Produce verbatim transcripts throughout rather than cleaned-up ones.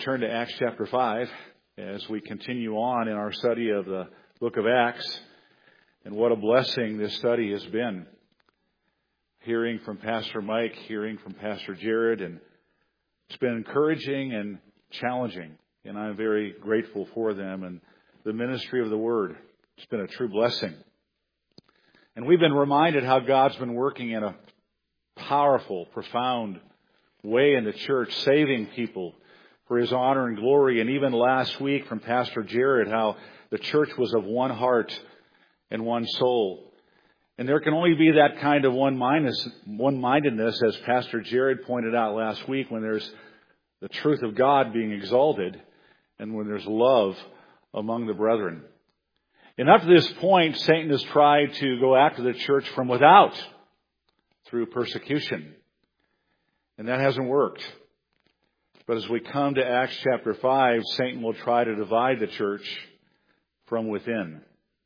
Turn to Acts chapter five as we continue on in our study of the book of Acts. And what a blessing this study has been. Hearing from Pastor Mike, hearing from Pastor Jared, and it's been encouraging and challenging. And I'm very grateful for them and the ministry of the Word. It's been a true blessing. And we've been reminded how God's been working in a powerful, profound way in the church, saving people for His honor and glory. And even last week from Pastor Jared, how the church was of one heart and one soul. And there can only be that kind of one-mindedness, as Pastor Jared pointed out last week, when there's the truth of God being exalted and when there's love among the brethren. And up to this point, Satan has tried to go after the church from without through persecution. And that hasn't worked. But as we come to Acts chapter five, Satan will try to divide the church from within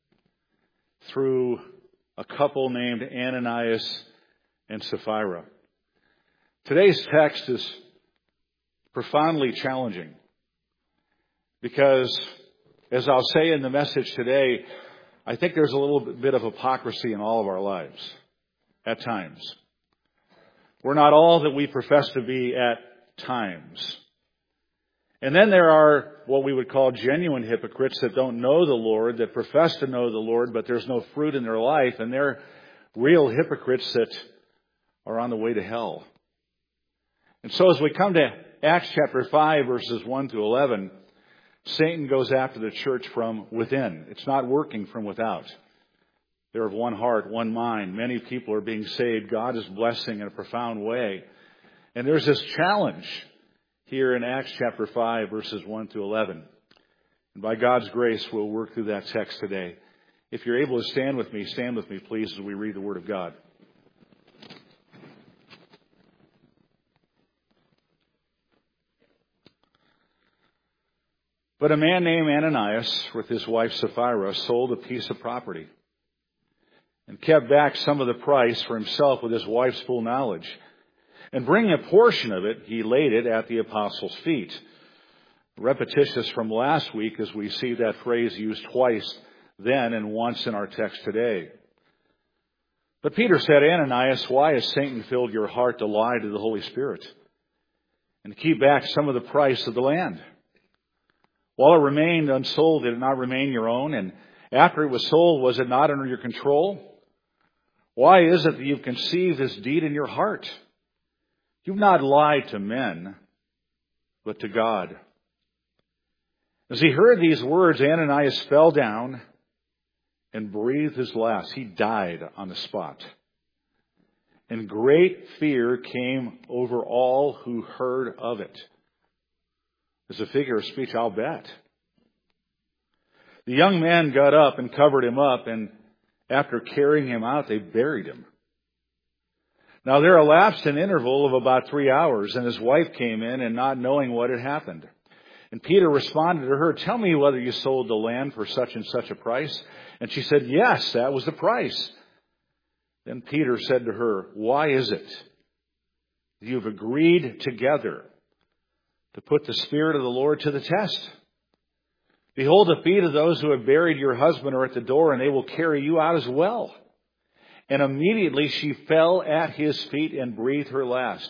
through a couple named Ananias and Sapphira. Today's text is profoundly challenging because, as I'll say in the message today, I think there's a little bit of hypocrisy in all of our lives at times. We're not all that we profess to be at times. And then there are what we would call genuine hypocrites that don't know the Lord, that profess to know the Lord, but there's no fruit in their life, and they're real hypocrites that are on the way to hell. And so as we come to Acts chapter five, verses one to eleven, Satan goes after the church from within. It's not working from without. They're of one heart, one mind. Many people are being saved. God is blessing in a profound way. And there's this challenge here in Acts chapter five, verses one to eleven. And by God's grace, we'll work through that text today. If you're able to stand with me, stand with me, please, as we read the Word of God. But a man named Ananias, with his wife Sapphira, sold a piece of property and kept back some of the price for himself with his wife's full knowledge. And bringing a portion of it, he laid it at the apostles' feet. Repetitious from last week, as we see that phrase used twice then and once in our text today. But Peter said, Ananias, why has Satan filled your heart to lie to the Holy Spirit and to keep back some of the price of the land? While it remained unsold, did it not remain your own? And after it was sold, was it not under your control? Why is it that you've conceived this deed in your heart? You've not lied to men, but to God. As he heard these words, Ananias fell down and breathed his last. He died on the spot. And great fear came over all who heard of it. As a figure of speech, I'll bet. The young man got up and covered him up, and after carrying him out, they buried him. Now there elapsed an interval of about three hours, and his wife came in, and not knowing what had happened. And Peter responded to her, tell me whether you sold the land for such and such a price. And she said, yes, that was the price. Then Peter said to her, why is it that you've agreed together to put the Spirit of the Lord to the test? Behold, the feet of those who have buried your husband are at the door, and they will carry you out as well. And immediately she fell at his feet and breathed her last.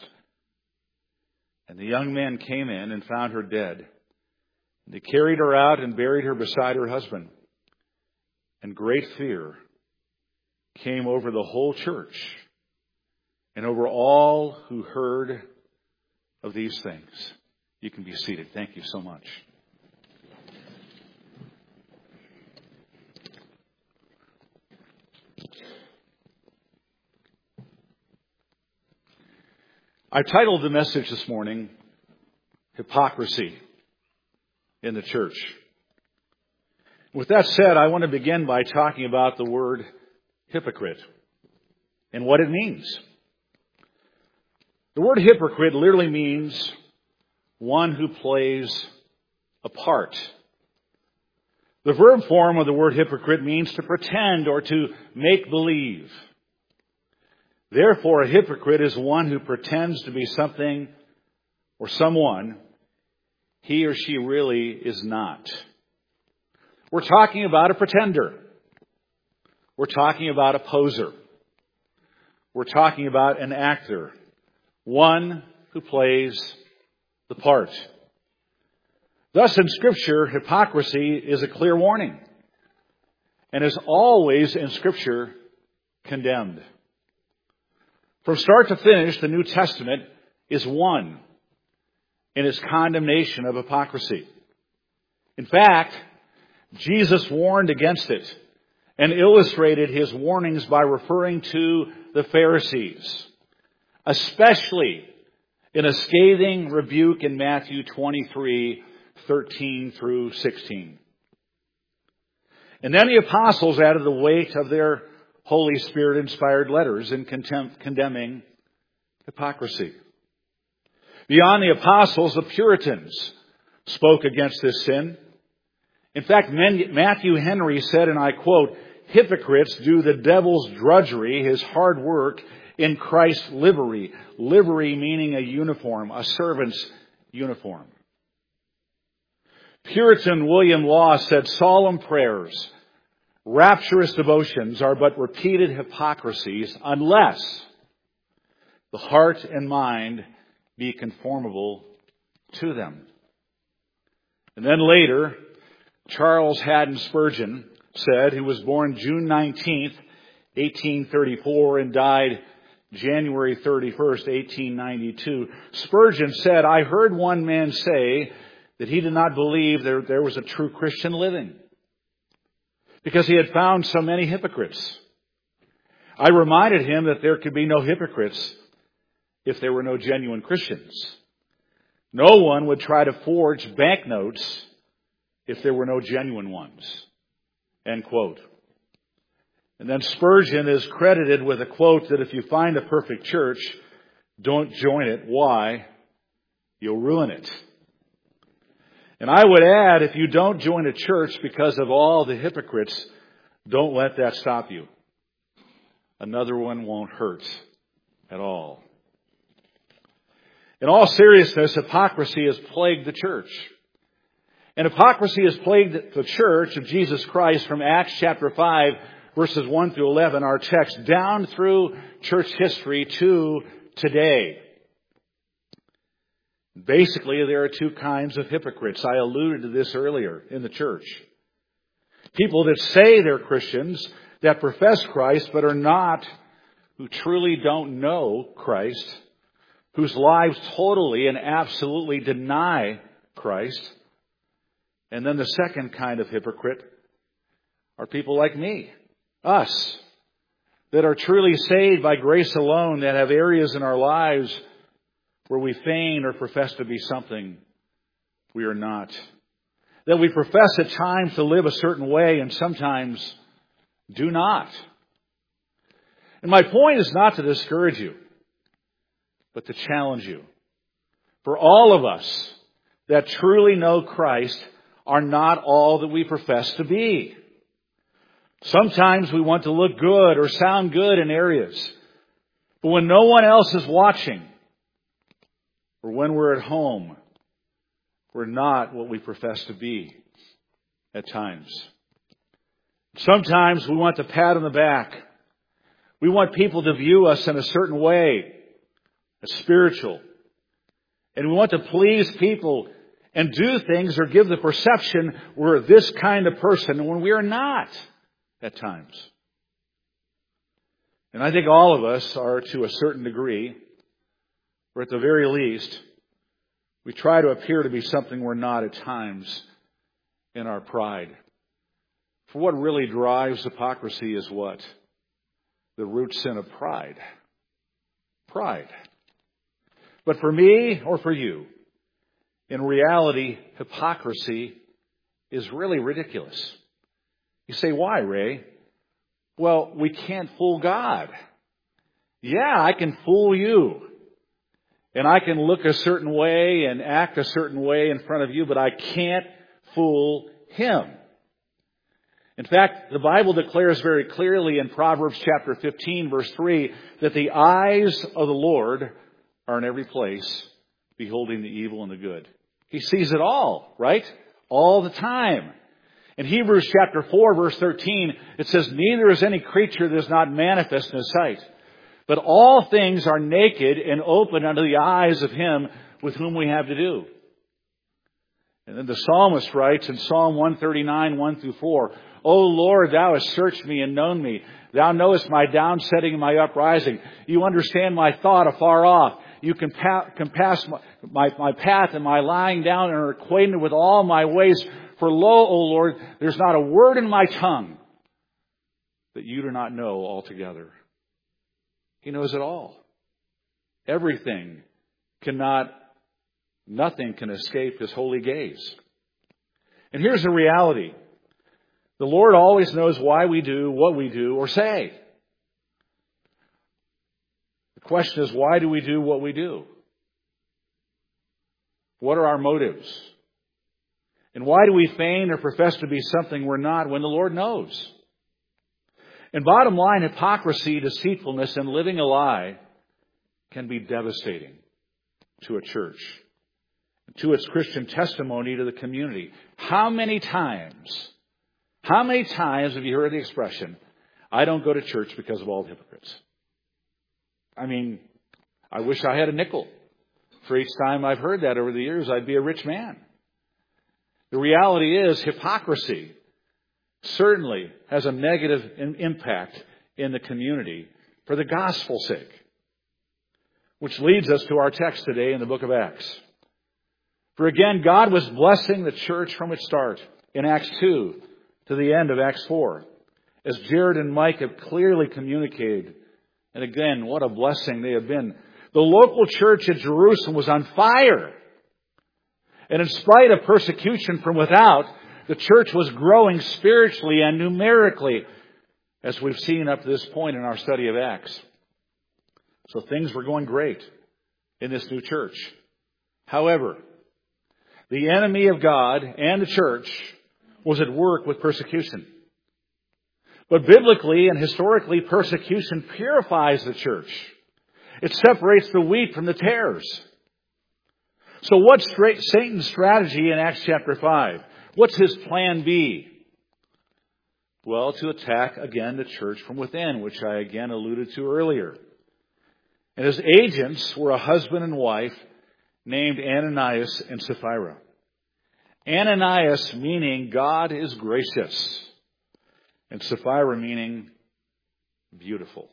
And the young man came in and found her dead. And they carried her out and buried her beside her husband. And great fear came over the whole church and over all who heard of these things. You can be seated. Thank you so much. I titled the message this morning, Hypocrisy in the Church. With that said, I want to begin by talking about the word hypocrite and what it means. The word hypocrite literally means one who plays a part. The verb form of the word hypocrite means to pretend or to make believe. Therefore, a hypocrite is one who pretends to be something or someone he or she really is not. We're talking about a pretender. We're talking about a poser. We're talking about an actor. One who plays the part. Thus, in Scripture, hypocrisy is a clear warning, and is always in Scripture condemned. From start to finish, the New Testament is one in its condemnation of hypocrisy. In fact, Jesus warned against it and illustrated his warnings by referring to the Pharisees, especially in a scathing rebuke in Matthew twenty-three, thirteen through sixteen. And then the apostles added the weight of their Holy Spirit-inspired letters in contempt, condemning hypocrisy. Beyond the apostles, the Puritans spoke against this sin. In fact, Matthew Henry said, and I quote, "Hypocrites do the devil's drudgery, his hard work, in Christ's livery." Livery meaning a uniform, a servant's uniform. Puritan William Law said, "Solemn prayers, rapturous devotions are but repeated hypocrisies unless the heart and mind be conformable to them." And then later, Charles Haddon Spurgeon said, who was born June nineteenth, eighteen thirty-four and died January thirty-first, eighteen ninety-two. Spurgeon said, "I heard one man say that he did not believe there, there was a true Christian living because he had found so many hypocrites. I reminded him that there could be no hypocrites if there were no genuine Christians. No one would try to forge banknotes if there were no genuine ones." End quote. And then Spurgeon is credited with a quote that if you find a perfect church, don't join it. Why? You'll ruin it. And I would add, if you don't join a church because of all the hypocrites, don't let that stop you. Another one won't hurt at all. In all seriousness, hypocrisy has plagued the church. And hypocrisy has plagued the church of Jesus Christ from Acts chapter five, verses one through eleven, our text, down through church history to today. Basically, there are two kinds of hypocrites. I alluded to this earlier in the church. People that say they're Christians, that profess Christ, but are not, who truly don't know Christ, whose lives totally and absolutely deny Christ. And then the second kind of hypocrite are people like me, us, that are truly saved by grace alone, that have areas in our lives where we feign or profess to be something we are not. That we profess at times to live a certain way and sometimes do not. And my point is not to discourage you, but to challenge you. For all of us that truly know Christ are not all that we profess to be. Sometimes we want to look good or sound good in areas. But when no one else is watching, or when we're at home, we're not what we profess to be at times. Sometimes we want the pat on the back. We want people to view us in a certain way, as spiritual. And we want to please people and do things or give the perception we're this kind of person when we are not at times. And I think all of us are, to a certain degree, or at the very least, we try to appear to be something we're not at times in our pride. For what really drives hypocrisy is what? The root sin of pride. Pride. But for me or for you, in reality, hypocrisy is really ridiculous. You say, why, Ray? Well, we can't fool God. Yeah, I can fool you. And I can look a certain way and act a certain way in front of you, but I can't fool Him. In fact, the Bible declares very clearly in Proverbs chapter fifteen, verse three, that the eyes of the Lord are in every place, beholding the evil and the good. He sees it all, right? All the time. In Hebrews chapter four, verse thirteen, it says, neither is any creature that is not manifest in His sight, but all things are naked and open unto the eyes of Him with whom we have to do. And then the psalmist writes in Psalm one thirty-nine, one through four, O Lord, Thou hast searched me and known me. Thou knowest my downsetting and my uprising. You understand my thought afar off. You compass my, my, my path and my lying down and are acquainted with all my ways. For lo, O Lord, there's not a word in my tongue that you do not know altogether. He knows it all. Everything cannot, nothing can escape His holy gaze. And here's the reality. The Lord always knows why we do what we do or say. The question is, why do we do what we do? What are our motives? And why do we feign or profess to be something we're not when the Lord knows? And bottom line, hypocrisy, deceitfulness, and living a lie can be devastating to a church, to its Christian testimony to the community. How many times, how many times have you heard the expression, I don't go to church because of all the hypocrites? I mean, I wish I had a nickel. For each time I've heard that over the years, I'd be a rich man. The reality is, hypocrisy certainly has a negative impact in the community for the gospel's sake. Which leads us to our text today in the book of Acts. For again, God was blessing the church from its start in Acts two to the end of Acts four. As Jared and Mike have clearly communicated. And again, what a blessing they have been. The local church at Jerusalem was on fire. And in spite of persecution from without, the church was growing spiritually and numerically, as we've seen up to this point in our study of Acts. So things were going great in this new church. However, the enemy of God and the church was at work with persecution. But biblically and historically, persecution purifies the church. It separates the wheat from the tares. So what's Satan's strategy in Acts chapter five? What's his plan B? Well, to attack again the church from within, which I again alluded to earlier. And his agents were a husband and wife named Ananias and Sapphira. Ananias meaning God is gracious, and Sapphira meaning beautiful.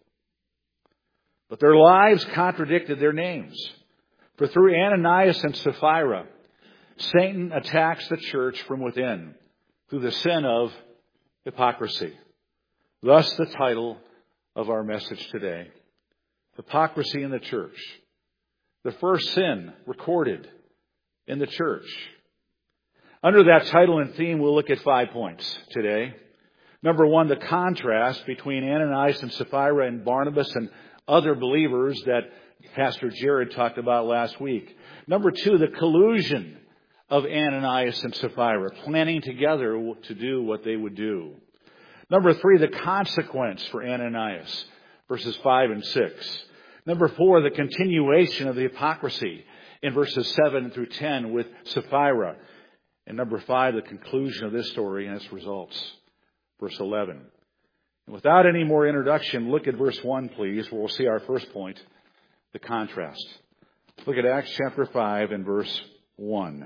But their lives contradicted their names. For through Ananias and Sapphira, Satan attacks the church from within through the sin of hypocrisy. Thus the title of our message today. Hypocrisy in the church. The first sin recorded in the church. Under that title and theme, we'll look at five points today. Number one, the contrast between Ananias and Sapphira and Barnabas and other believers that Pastor Jared talked about last week. Number two, the collusion of Ananias and Sapphira, planning together to do what they would do. Number three, the consequence for Ananias, verses five and six. Number four, the continuation of the hypocrisy in verses seven through ten with Sapphira. And number five, the conclusion of this story and its results, verse eleven. And without any more introduction, look at verse one, please, where we'll see our first point, the contrast. Look at Acts chapter five and verse one.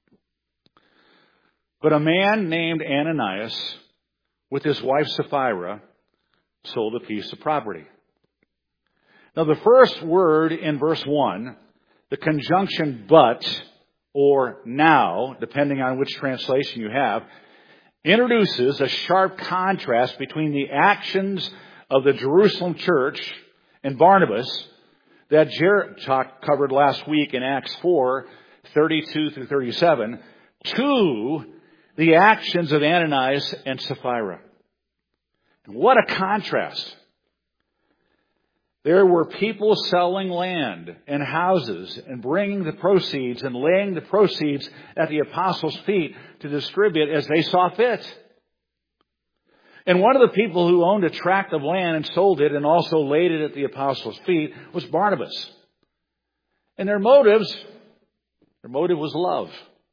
But a man named Ananias, with his wife Sapphira, sold a piece of property. Now the first word in verse one, the conjunction but or now, depending on which translation you have, introduces a sharp contrast between the actions of the Jerusalem church and Barnabas that Jared talked, covered last week in Acts four, thirty-two through thirty-seven, to the actions of Ananias and Sapphira. What a contrast. There were people selling land and houses and bringing the proceeds and laying the proceeds at the apostles' feet to distribute as they saw fit. And one of the people who owned a tract of land and sold it and also laid it at the apostles' feet was Barnabas. And their motives, their motive was love.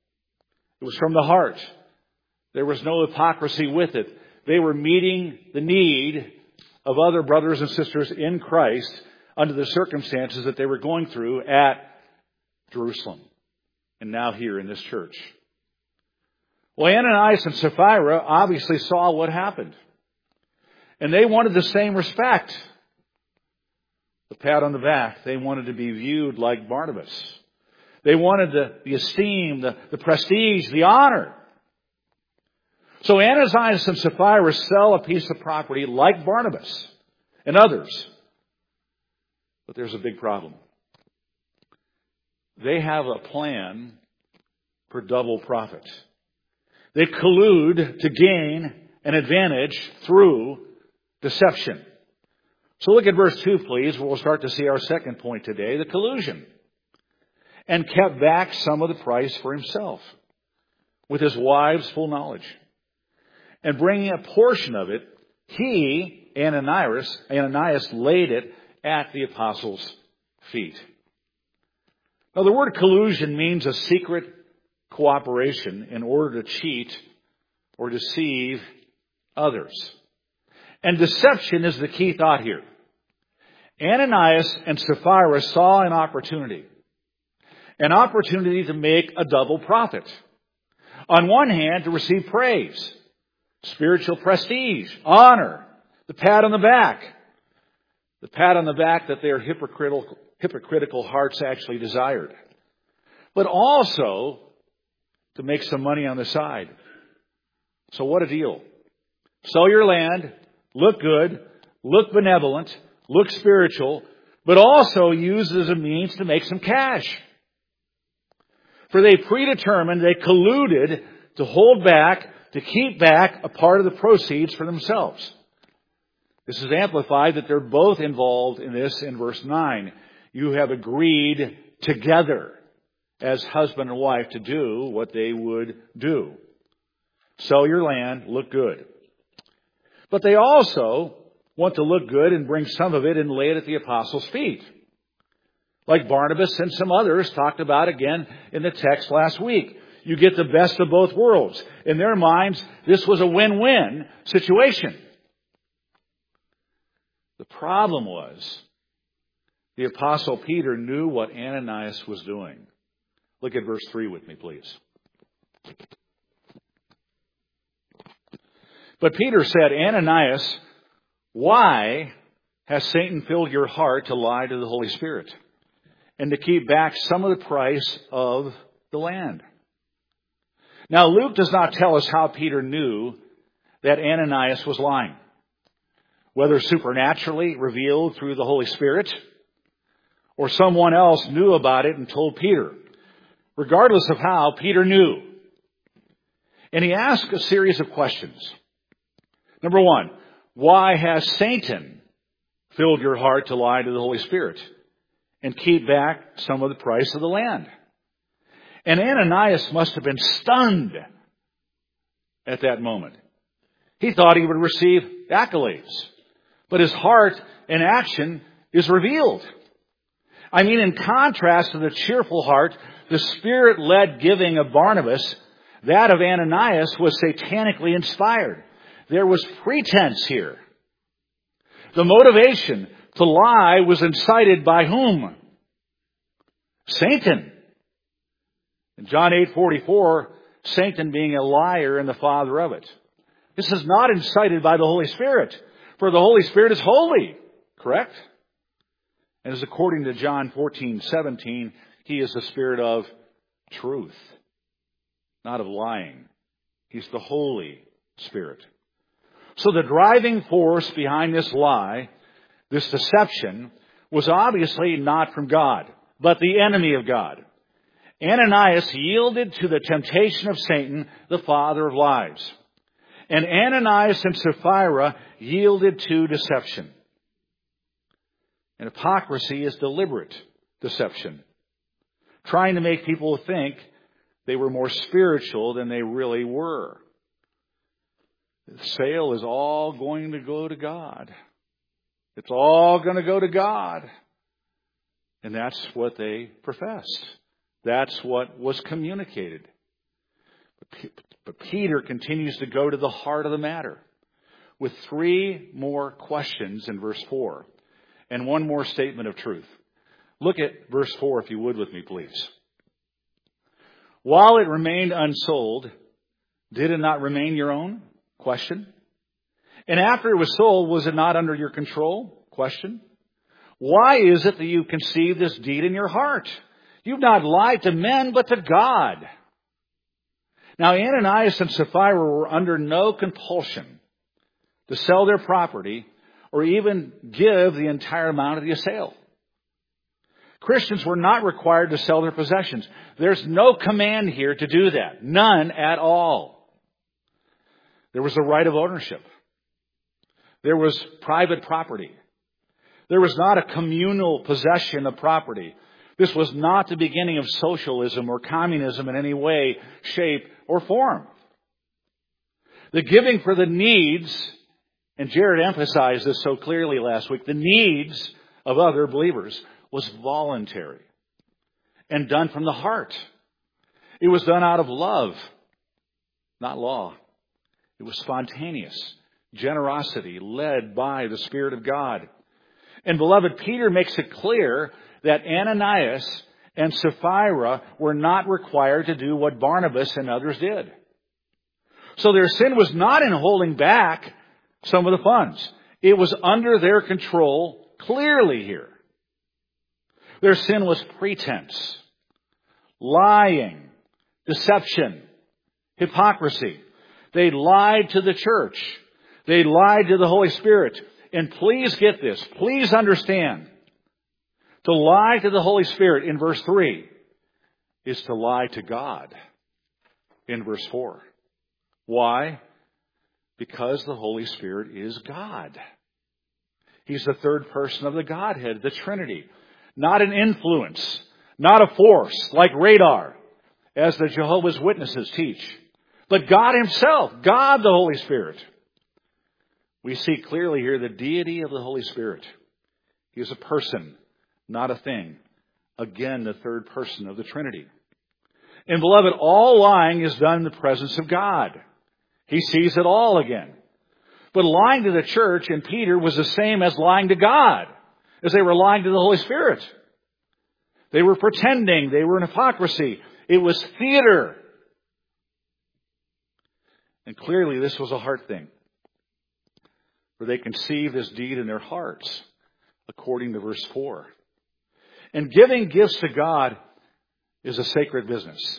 It was from the heart. There was no hypocrisy with it. They were meeting the need of other brothers and sisters in Christ under the circumstances that they were going through at Jerusalem and now here in this church. Well, Ananias and Sapphira obviously saw what happened. And they wanted the same respect. The pat on the back. They wanted to be viewed like Barnabas. They wanted the, the esteem, the, the prestige, the honor. So Ananias and Sapphira sell a piece of property like Barnabas and others. But there's a big problem. They have a plan for double profit. They collude to gain an advantage through deception. So look at verse two, please, where we'll start to see our second point today, the collusion. And kept back some of the price for himself, with his wives' full knowledge. And bringing a portion of it, he, Ananias, Ananias laid it at the apostles' feet. Now the word collusion means a secret cooperation in order to cheat or deceive others. And deception is the key thought here. Ananias and Sapphira saw an opportunity. An opportunity to make a double profit. On one hand, to receive praise, spiritual prestige, honor, the pat on the back. The pat on the back that their hypocritical, hypocritical hearts actually desired. But also to make some money on the side. So what a deal. Sell your land, look good, look benevolent, look spiritual, but also use it as a means to make some cash. For they predetermined, they colluded to hold back, to keep back a part of the proceeds for themselves. This is amplified that they're both involved in this in verse nine. You have agreed together as husband and wife to do what they would do. Sell your land, look good. But they also want to look good and bring some of it and lay it at the apostles' feet. Like Barnabas and some others talked about again in the text last week. You get the best of both worlds. In their minds, this was a win-win situation. The problem was the apostle Peter knew what Ananias was doing. Look at verse three with me, please. But Peter said, Ananias, why has Satan filled your heart to lie to the Holy Spirit and to keep back some of the price of the land? Now, Luke does not tell us how Peter knew that Ananias was lying, whether supernaturally revealed through the Holy Spirit or someone else knew about it and told Peter. Regardless of how, Peter knew. And he asked a series of questions. Number one, why has Satan filled your heart to lie to the Holy Spirit and keep back some of the price of the land? And Ananias must have been stunned at that moment. He thought he would receive accolades, but his heart and action is revealed. I mean, in contrast to the cheerful heart, the Spirit-led giving of Barnabas, that of Ananias was satanically inspired. There was pretense here. The motivation to lie was incited by whom? Satan. In John eight forty-four, Satan being a liar and the father of it. This is not incited by the Holy Spirit, for the Holy Spirit is holy. Correct? And as according to John fourteen seventeen, He is the Spirit of truth, not of lying. He's the Holy Spirit. So the driving force behind this lie, this deception, was obviously not from God, but the enemy of God. Ananias yielded to the temptation of Satan, the father of lies. And Ananias and Sapphira yielded to deception. And hypocrisy is deliberate deception, trying to make people think they were more spiritual than they really were. The sale is all going to go to God. It's all going to go to God. And that's what they professed. That's what was communicated. Peter continues to go to the heart of the matter with three more questions in verse four and one more statement of truth. Look at verse four, if you would, with me, please. While it remained unsold, did it not remain your own? Question. And after it was sold, was it not under your control? Question. Why is it that you conceived this deed in your heart? You've not lied to men, but to God. Now, Ananias and Sapphira were under no compulsion to sell their property or even give the entire amount of the sale. Christians were not required to sell their possessions. There's no command here to do that. None at all. There was a right of ownership. There was private property. There was not a communal possession of property. This was not the beginning of socialism or communism in any way, shape, or form. The giving for the needs, and Jared emphasized this so clearly last week, the needs of other believers was voluntary and done from the heart. It was done out of love, not law. It was spontaneous generosity led by the Spirit of God. And beloved, Peter makes it clear that Ananias and Sapphira were not required to do what Barnabas and others did. So their sin was not in holding back some of the funds. It was under their control clearly here. Their sin was pretense, lying, deception, hypocrisy. They lied to the church. They lied to the Holy Spirit. And please get this. Please understand. To lie to the Holy Spirit in verse three is to lie to God in verse four. Why? Because the Holy Spirit is God. He's the third person of the Godhead, the Trinity. Not an influence, not a force like radar, as the Jehovah's Witnesses teach. But God Himself, God the Holy Spirit. We see clearly here the deity of the Holy Spirit. He is a person, not a thing. Again, the third person of the Trinity. And beloved, all lying is done in the presence of God. He sees it all again. But lying to the church and Peter was the same as lying to God, as they were lying to the Holy Spirit. They were pretending. They were in hypocrisy. It was theater. And clearly this was a heart thing. For they conceived this deed in their hearts, according to verse four. And giving gifts to God is a sacred business.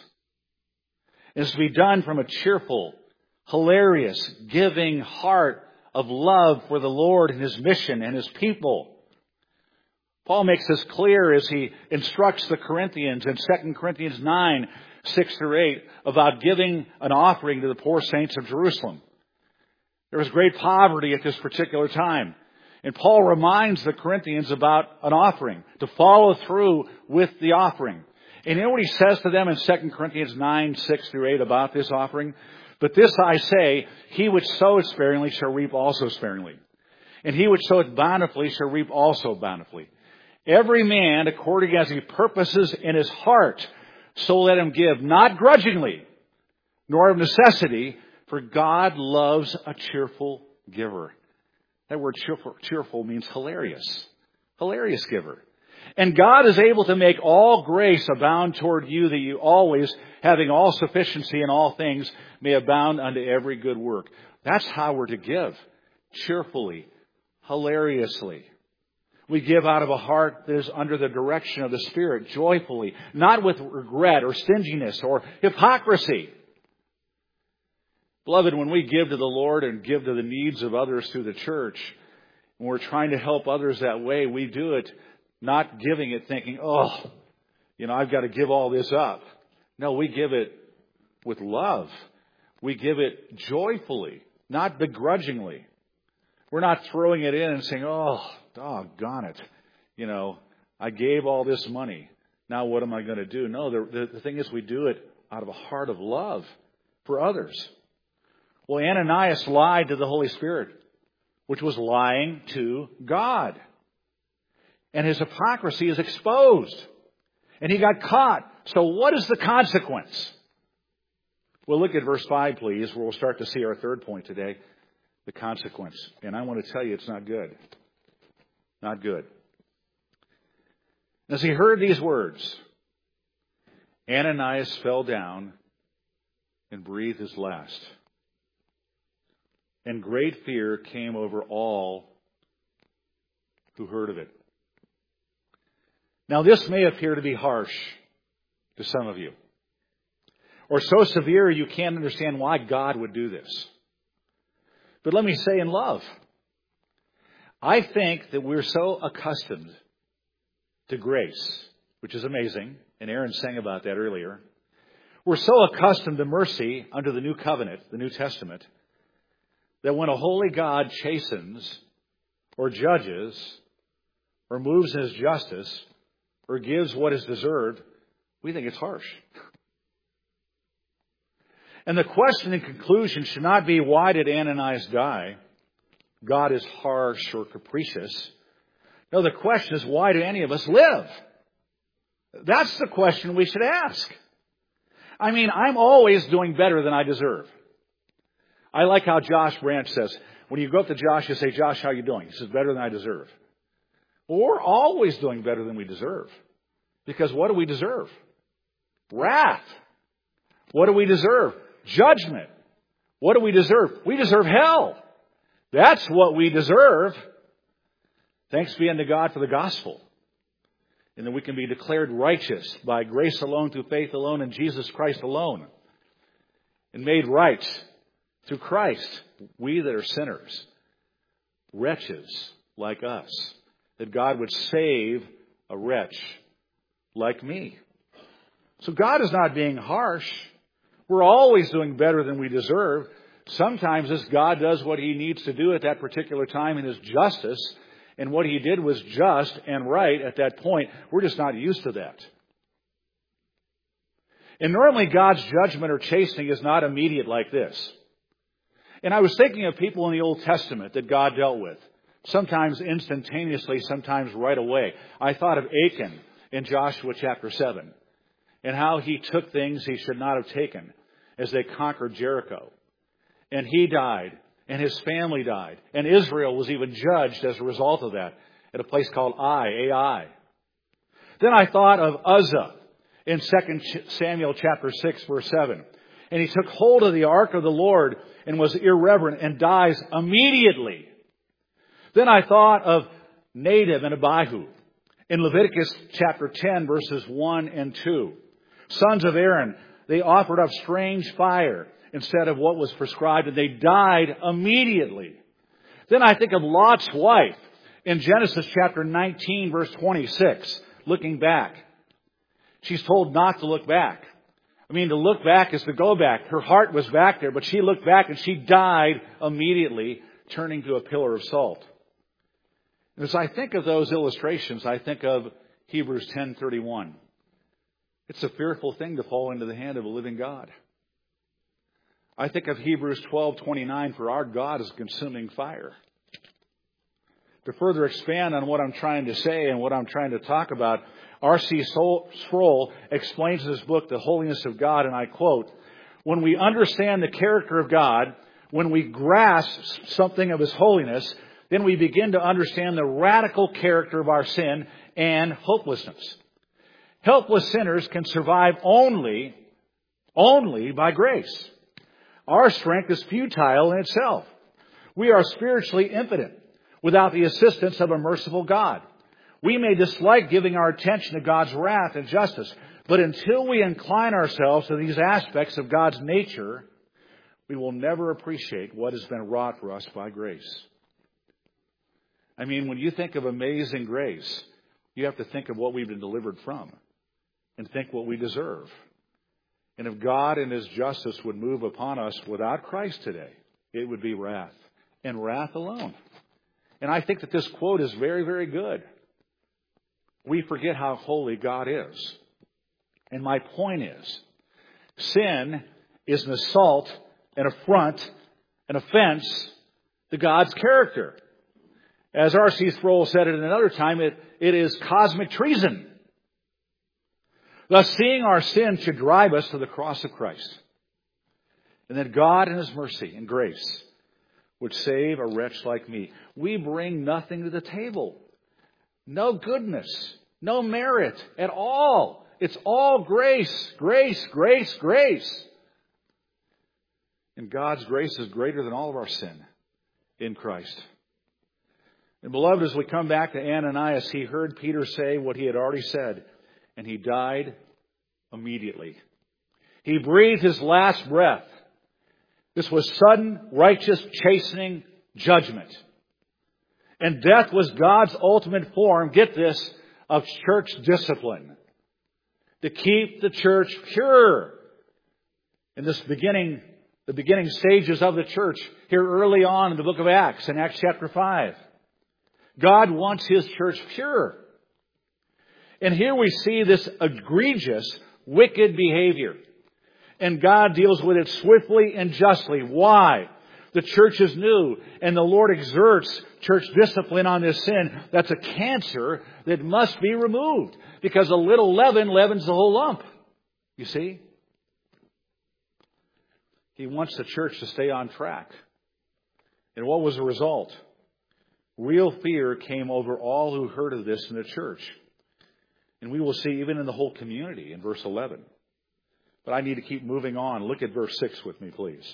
It is to be done from a cheerful, hilarious, giving heart of love for the Lord and His mission and His people. Paul makes this clear as he instructs the Corinthians in Second Corinthians nine, six through eight, about giving an offering to the poor saints of Jerusalem. There was great poverty at this particular time. And Paul reminds the Corinthians about an offering, to follow through with the offering. And you know what he says to them in Second Corinthians nine, six through eight about this offering? But this I say, he which soweth sparingly shall reap also sparingly. And he which soweth bountifully shall reap also bountifully. Every man according as he purposes in his heart, so let him give, not grudgingly, nor of necessity, for God loves a cheerful giver. That word cheerful, cheerful means hilarious. Hilarious giver. And God is able to make all grace abound toward you, that you always, having all sufficiency in all things, may abound unto every good work. That's how we're to give. Cheerfully. Hilariously. We give out of a heart that is under the direction of the Spirit, joyfully, not with regret or stinginess or hypocrisy. Beloved, when we give to the Lord and give to the needs of others through the church, when we're trying to help others that way, we do it not giving it thinking, oh, you know, I've got to give all this up. No, we give it with love. We give it joyfully, not begrudgingly. We're not throwing it in and saying, oh, doggone it. You know, I gave all this money. Now what am I going to do? No, the, the, the thing is we do it out of a heart of love for others. Well, Ananias lied to the Holy Spirit, which was lying to God. And his hypocrisy is exposed. And he got caught. So what is the consequence? Well, look at verse five, please, where we'll start to see our third point today, the consequence. And I want to tell you it's not good. Not good. As he heard these words, Ananias fell down and breathed his last. And great fear came over all who heard of it. Now, this may appear to be harsh to some of you, or so severe you can't understand why God would do this. But let me say in love, I think that we're so accustomed to grace, which is amazing, and Aaron sang about that earlier. We're so accustomed to mercy under the New Covenant, the New Testament, that when a holy God chastens or judges or moves in his justice or gives what is deserved, we think it's harsh. And the question in conclusion should not be, why did Ananias die? God is harsh or capricious. No, the question is, why do any of us live? That's the question we should ask. I mean, I'm always doing better than I deserve. I like how Josh Branch says, when you go up to Josh, you say, Josh, how you doing? He says, better than I deserve. Well, we're always doing better than we deserve. Because what do we deserve? Wrath. What do we deserve? Judgment. What do we deserve? We deserve hell. That's what we deserve. Thanks be unto God for the gospel. And that we can be declared righteous by grace alone, through faith alone, in Jesus Christ alone. And made right through Christ. We that are sinners, wretches like us, that God would save a wretch like me. So God is not being harsh. We're always doing better than we deserve. Sometimes this God does what he needs to do at that particular time in his justice. And what he did was just and right at that point. We're just not used to that. And normally God's judgment or chastening is not immediate like this. And I was thinking of people in the Old Testament that God dealt with. Sometimes instantaneously, sometimes right away. I thought of Achan in Joshua chapter seven. And how he took things he should not have taken as they conquered Jericho. And he died. And his family died. And Israel was even judged as a result of that at a place called Ai, Ai. Then I thought of Uzzah in Second Samuel chapter six, verse seven. And he took hold of the ark of the Lord and was irreverent and dies immediately. Then I thought of Nadab and Abihu in Leviticus chapter ten, verses one and two. Sons of Aaron, they offered up strange fire instead of what was prescribed, and they died immediately. Then I think of Lot's wife in Genesis chapter nineteen, verse twenty-six, looking back. She's told not to look back. I mean, to look back is to go back. Her heart was back there, but she looked back and she died immediately, turning to a pillar of salt. And as I think of those illustrations, I think of Hebrews ten thirty-one. It's a fearful thing to fall into the hand of a living God. I think of Hebrews twelve twenty-nine, for our God is consuming fire. To further expand on what I'm trying to say and what I'm trying to talk about, R C Sproul explains in his book, The Holiness of God, and I quote, when we understand the character of God, when we grasp something of his holiness, then we begin to understand the radical character of our sin and hopelessness. Helpless sinners can survive only, only by grace. Our strength is futile in itself. We are spiritually impotent without the assistance of a merciful God. We may dislike giving our attention to God's wrath and justice, but until we incline ourselves to these aspects of God's nature, we will never appreciate what has been wrought for us by grace. I mean, when you think of amazing grace, you have to think of what we've been delivered from and think what we deserve. And if God in his justice would move upon us without Christ today, it would be wrath, and wrath alone. And I think that this quote is very, very good. We forget how holy God is. And my point is, sin is an assault, an affront, an offense to God's character. As R C Sproul said at another time, it, it is cosmic treason. Thus, seeing our sin should drive us to the cross of Christ. And that God in His mercy and grace would save a wretch like me. We bring nothing to the table. No goodness, no merit at all. It's all grace, grace, grace, grace. And God's grace is greater than all of our sin in Christ. And beloved, as we come back to Ananias, he heard Peter say what he had already said, and he died immediately. He breathed his last breath. This was sudden, righteous, chastening judgment. And death was God's ultimate form, get this, of church discipline. To keep the church pure. In this beginning, the beginning stages of the church, here early on in the book of Acts, in Acts chapter five. God wants His church pure. And here we see this egregious, wicked behavior. And God deals with it swiftly and justly. Why? The church is new, and the Lord exerts church discipline on this sin. That's a cancer that must be removed, because a little leaven leavens the whole lump. You see? He wants the church to stay on track. And what was the result? Real fear came over all who heard of this in the church. And we will see even in the whole community in verse eleven. But I need to keep moving on. Look at verse six with me, please.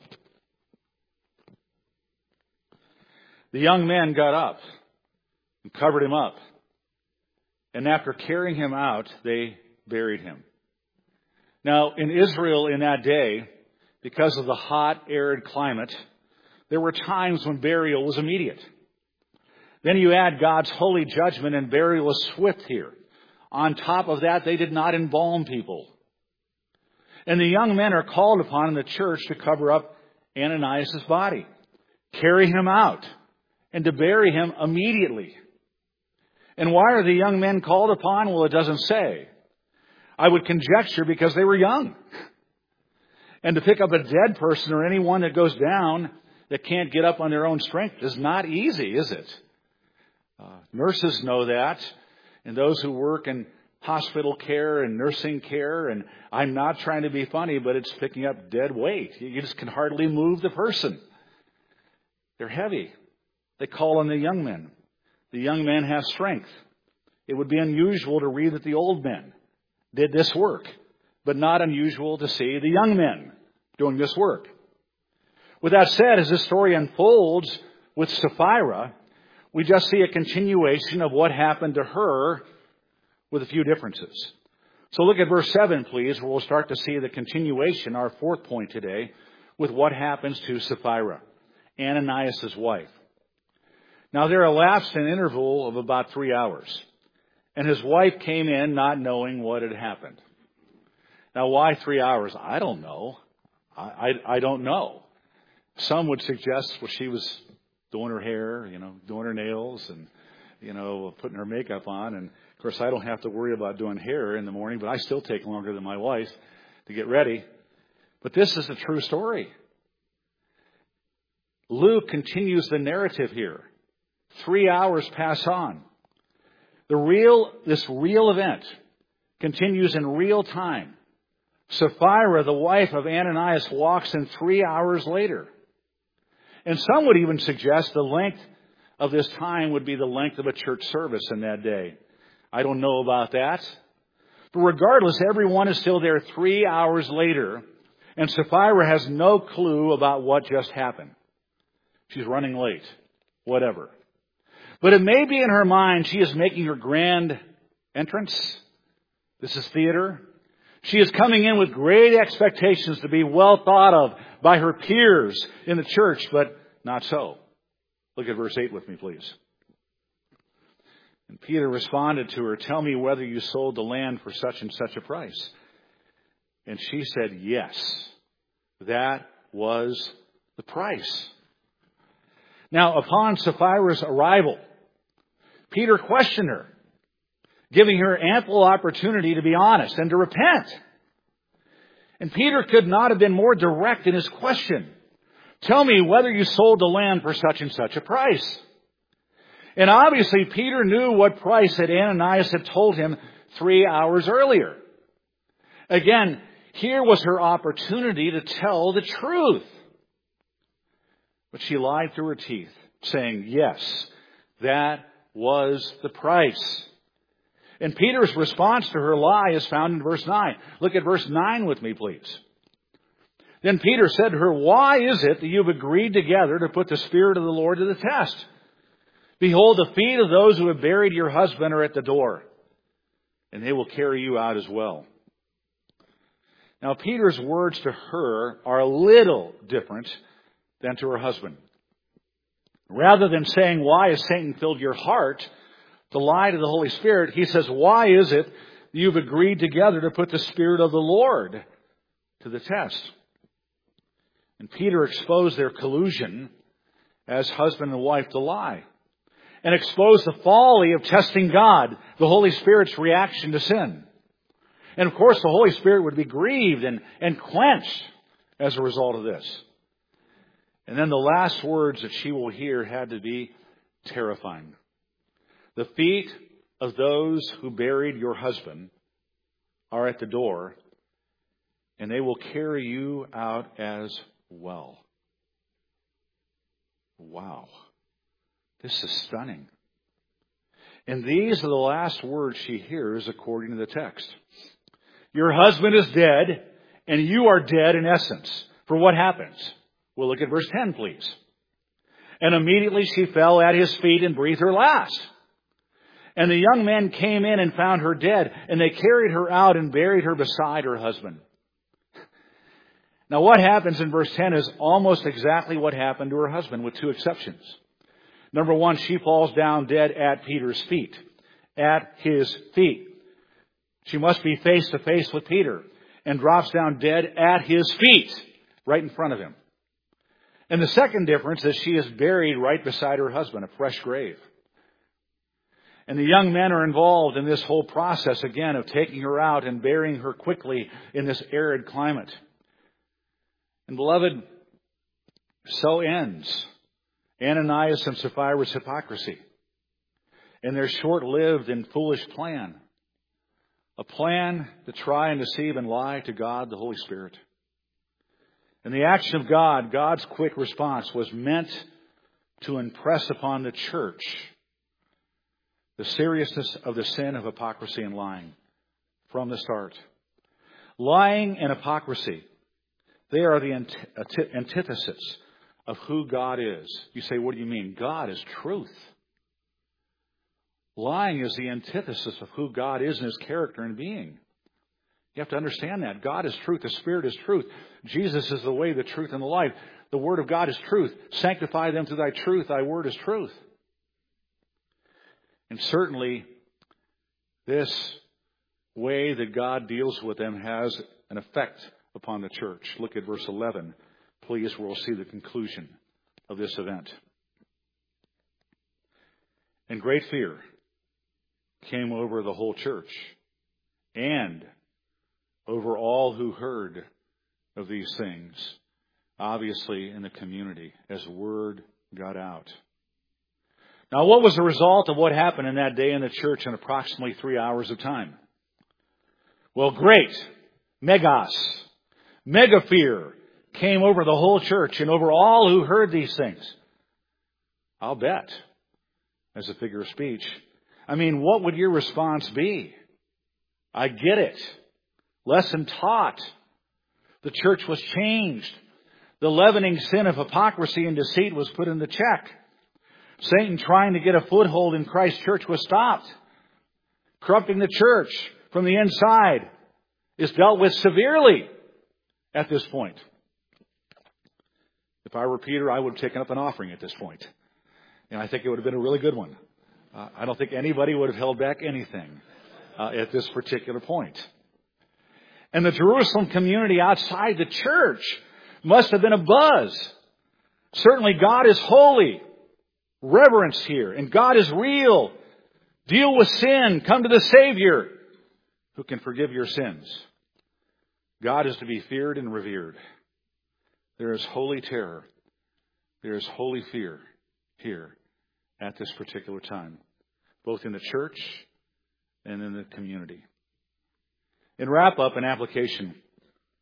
The young men got up and covered him up. And after carrying him out, they buried him. Now, in Israel in that day, because of the hot, arid climate, there were times when burial was immediate. Then you add God's holy judgment, and burial was swift here. On top of that, they did not embalm people. And the young men are called upon in the church to cover up Ananias' body, carry him out, and to bury him immediately. And why are the young men called upon? Well, it doesn't say. I would conjecture because they were young. And to pick up a dead person or anyone that goes down that can't get up on their own strength is not easy, is it? Uh, nurses know that. And those who work in hospital care and nursing care, and I'm not trying to be funny, but it's picking up dead weight. You just can hardly move the person. They're heavy. They call on the young men. The young men have strength. It would be unusual to read that the old men did this work, but not unusual to see the young men doing this work. With that said, as this story unfolds with Sapphira, we just see a continuation of what happened to her with a few differences. So look at verse seven, please, where we'll start to see the continuation, our fourth point today, with what happens to Sapphira, Ananias' wife. Now there elapsed an interval of about three hours, and his wife came in not knowing what had happened. Now why three hours? I don't know. I, I, I don't know. Some would suggest well, she was doing her hair, you know, doing her nails, and, you know, putting her makeup on. And, of course, I don't have to worry about doing hair in the morning, but I still take longer than my wife to get ready. But this is a true story. Luke continues the narrative here. Three hours pass on. The real, this real event continues in real time. Sapphira, the wife of Ananias, walks in three hours later. And some would even suggest the length of this time would be the length of a church service in that day. I don't know about that. But regardless, everyone is still there three hours later, and Sapphira has no clue about what just happened. She's running late. Whatever. But it may be in her mind she is making her grand entrance. This is theater. She is coming in with great expectations to be well thought of by her peers in the church, but not so. Look at verse eight with me, please. And Peter responded to her, "Tell me whether you sold the land for such and such a price." And she said, "Yes, that was the price." Now, upon Sapphira's arrival, Peter questioned her, giving her ample opportunity to be honest and to repent. And Peter could not have been more direct in his question. Tell me whether you sold the land for such and such a price. And obviously, Peter knew what price that Ananias had told him three hours earlier. Again, Here was her opportunity to tell the truth. But she lied through her teeth, saying, yes, that was the price. And Peter's response to her lie is found in verse nine. Look at verse nine with me, please. Then Peter said to her, why is it that you've agreed together to put the Spirit of the Lord to the test? Behold, the feet of those who have buried your husband are at the door, and they will carry you out as well. Now, Peter's words to her are a little different than to her husband. Rather than saying, why has Satan filled your heart to lie to the Holy Spirit, he says, why is it you've agreed together to put the Spirit of the Lord to the test? And Peter exposed their collusion as husband and wife to lie, and exposed the folly of testing God, the Holy Spirit's reaction to sin. And of course, the Holy Spirit would be grieved and, and quenched as a result of this. And then the last words that she will hear had to be terrifying. The feet of those who buried your husband are at the door, and they will carry you out as well. Wow. This is stunning. And these are the last words she hears according to the text. Your husband is dead, and you are dead in essence. For what happens? Well, look at verse ten, please. And immediately she fell at his feet and breathed her last. And the young men came in and found her dead, and they carried her out and buried her beside her husband. Now, what happens in verse ten is almost exactly what happened to her husband, with two exceptions. Number one, she falls down dead at Peter's feet. At his feet. She must be face to face with Peter and drops down dead at his feet, right in front of him. And the second difference is she is buried right beside her husband, a fresh grave. And the young men are involved in this whole process, again, of taking her out and burying her quickly in this arid climate. And beloved, so ends Ananias and Sapphira's hypocrisy and their short-lived and foolish plan. A plan to try and deceive and lie to God, the Holy Spirit. And the action of God, God's quick response, was meant to impress upon the church the seriousness of the sin of hypocrisy and lying from the start. Lying and hypocrisy, they are the antithesis of who God is. You say, what do you mean? God is truth. Lying is the antithesis of who God is in His character and being. You have to understand that. God is truth. The Spirit is truth. Jesus is the way, the truth, and the life. The Word of God is truth. Sanctify them through Thy truth. Thy Word is truth. And certainly, this way that God deals with them has an effect upon the church. Look at verse eleven, please, where we'll see the conclusion of this event. And great fear came over the whole church and over all who heard of these things, obviously in the community, as word got out. Now, what was the result of what happened in that day in the church in approximately three hours of time? Well, great, megas, mega fear came over the whole church and over all who heard these things. I'll bet, as a figure of speech. I mean, what would your response be? I get it. Lesson taught. The church was changed. The leavening sin of hypocrisy and deceit was put into check. Satan trying to get a foothold in Christ's church was stopped. Corrupting the church from the inside is dealt with severely at this point. If I were Peter, I would have taken up an offering at this point. And I think it would have been a really good one. Uh, I don't think anybody would have held back anything uh, at this particular point. And the Jerusalem community outside the church must have been abuzz. Certainly God is holy. Reverence here. And God is real. Deal with sin. Come to the Savior who can forgive your sins. God is to be feared and revered. There is holy terror. There is holy fear here at this particular time, both in the church and in the community. In wrap up and application,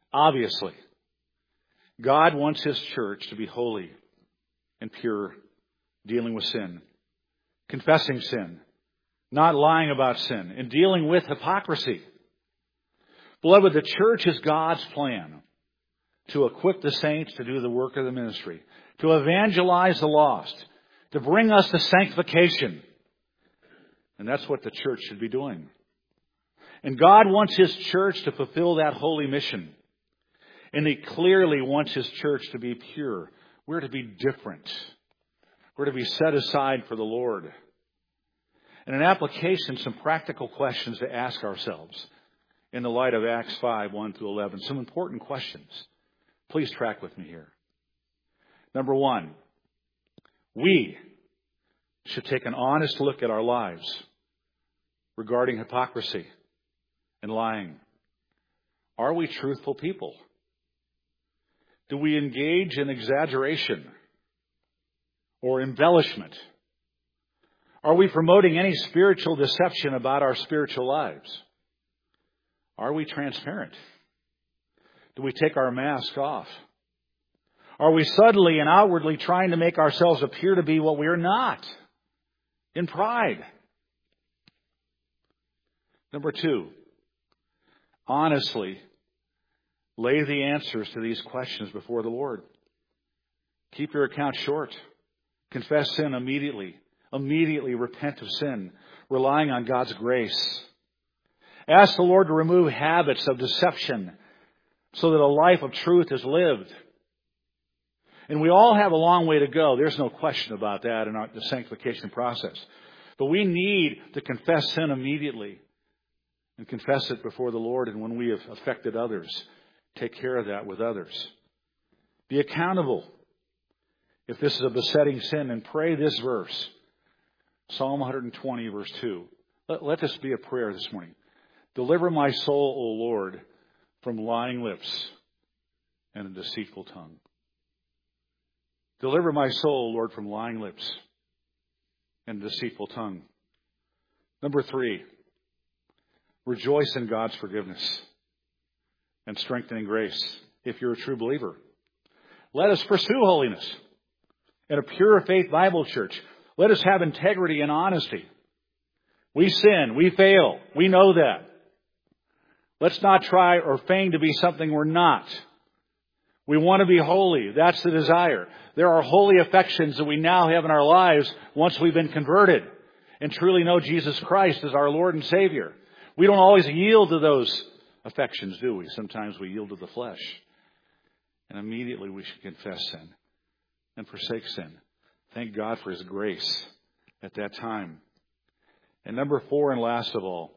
Obviously, God wants His church to be holy and pure, dealing with sin, confessing sin, not lying about sin, and dealing with hypocrisy. Beloved, the church is God's plan to equip the saints to do the work of the ministry, to evangelize the lost, to bring us to sanctification. And that's what the church should be doing. And God wants His church to fulfill that holy mission. And He clearly wants His church to be pure. We're to be different. We're to be set aside for the Lord. And in application, some practical questions to ask ourselves in the light of Acts five, one through eleven. Some important questions. Please track with me here. Number one, we should take an honest look at our lives regarding hypocrisy and lying. Are we truthful people? Do we engage in exaggeration or embellishment? Are we promoting any spiritual deception about our spiritual lives? Are we transparent? Do we take our mask off? Are we subtly and outwardly trying to make ourselves appear to be what we are not? In pride. Number two, honestly lay the answers to these questions before the Lord. Keep your account short. Confess sin immediately. Immediately repent of sin, relying on God's grace. Ask the Lord to remove habits of deception so that a life of truth is lived. And we all have a long way to go. There's no question about that in our, the sanctification process. But we need to confess sin immediately and confess it before the Lord. And when we have affected others, take care of that with others. Be accountable if this is a besetting sin, and pray this verse. Psalm one twenty, verse two. Let, let this be a prayer this morning. Deliver my soul, O Lord, from lying lips and a deceitful tongue. Deliver my soul, Lord, from lying lips and a deceitful tongue. Number three, rejoice in God's forgiveness and strengthening grace if you're a true believer. Let us pursue holiness in a pure faith Bible church. Let us have integrity and honesty. We sin. We fail. We know that. Let's not try or feign to be something we're not. We want to be holy. That's the desire. There are holy affections that we now have in our lives once we've been converted and truly know Jesus Christ as our Lord and Savior. We don't always yield to those affections, do we? Sometimes we yield to the flesh. And immediately we should confess sin and forsake sin. Thank God for His grace at that time. And number four, and last of all,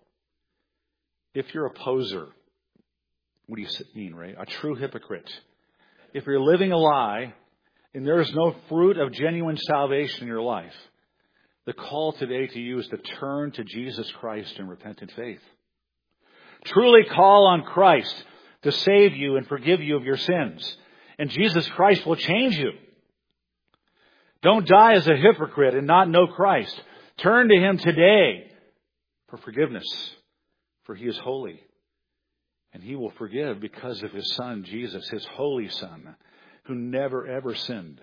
if you're a poser, what do you mean, Ray? A true hypocrite. If you're living a lie and there is no fruit of genuine salvation in your life, the call today to you is to turn to Jesus Christ in repentant faith. Truly call on Christ to save you and forgive you of your sins. And Jesus Christ will change you. Don't die as a hypocrite and not know Christ. Turn to Him today for forgiveness, for He is holy. And He will forgive because of His Son, Jesus, His holy Son, who never ever sinned.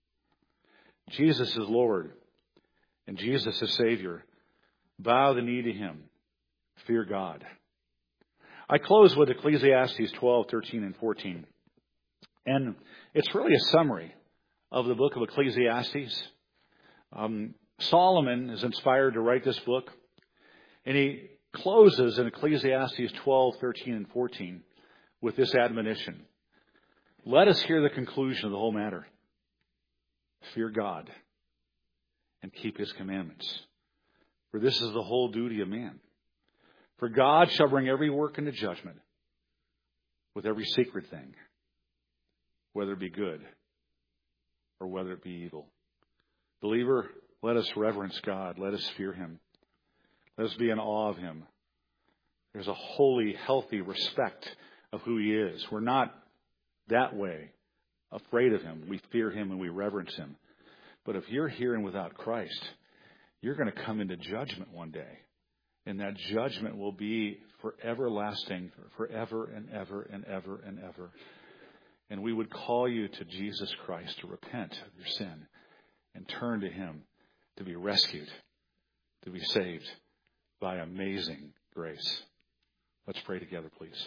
Jesus is Lord, and Jesus is Savior. Bow the knee to Him. Fear God. I close with Ecclesiastes twelve, thirteen, and fourteen. And it's really a summary of the book of Ecclesiastes. Um, Solomon is inspired to write this book. And he closes in Ecclesiastes twelve, thirteen, and fourteen with this admonition. Let us hear the conclusion of the whole matter. Fear God and keep His commandments. For this is the whole duty of man. For God shall bring every work into judgment with every secret thing, whether it be good or whether it be evil. Believer, let us reverence God. Let us fear Him. Let us be in awe of Him. There's a holy, healthy respect of who He is. We're not that way afraid of Him. We fear Him and we reverence Him. But if you're here and without Christ, you're going to come into judgment one day. And that judgment will be for everlasting, forever and ever and ever and ever. And we would call you to Jesus Christ to repent of your sin and turn to Him to be rescued, to be saved by amazing grace. Let's pray together, please.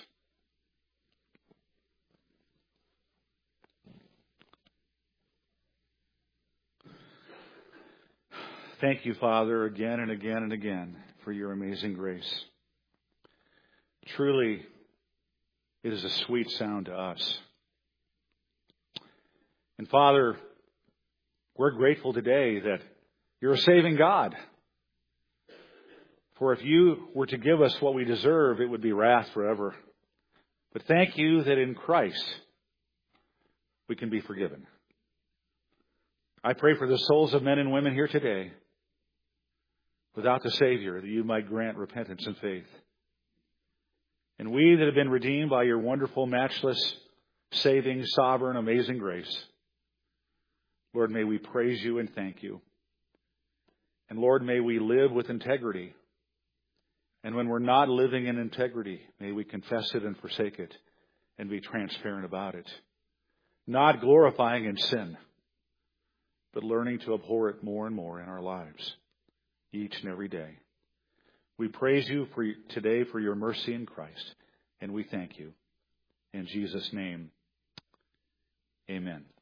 Thank you, Father, again and again and again for your amazing grace. Truly, it is a sweet sound to us. And Father, we're grateful today that you're a saving God. For if you were to give us what we deserve, it would be wrath forever. But thank you that in Christ we can be forgiven. I pray for the souls of men and women here today, without the Savior, that you might grant repentance and faith. And we that have been redeemed by your wonderful, matchless, saving, sovereign, amazing grace, Lord, may we praise you and thank you. And Lord, may we live with integrity. And when we're not living in integrity, may we confess it and forsake it and be transparent about it. Not glorifying in sin, but learning to abhor it more and more in our lives, each and every day. We praise you for today for your mercy in Christ, and we thank you. In Jesus' name, amen.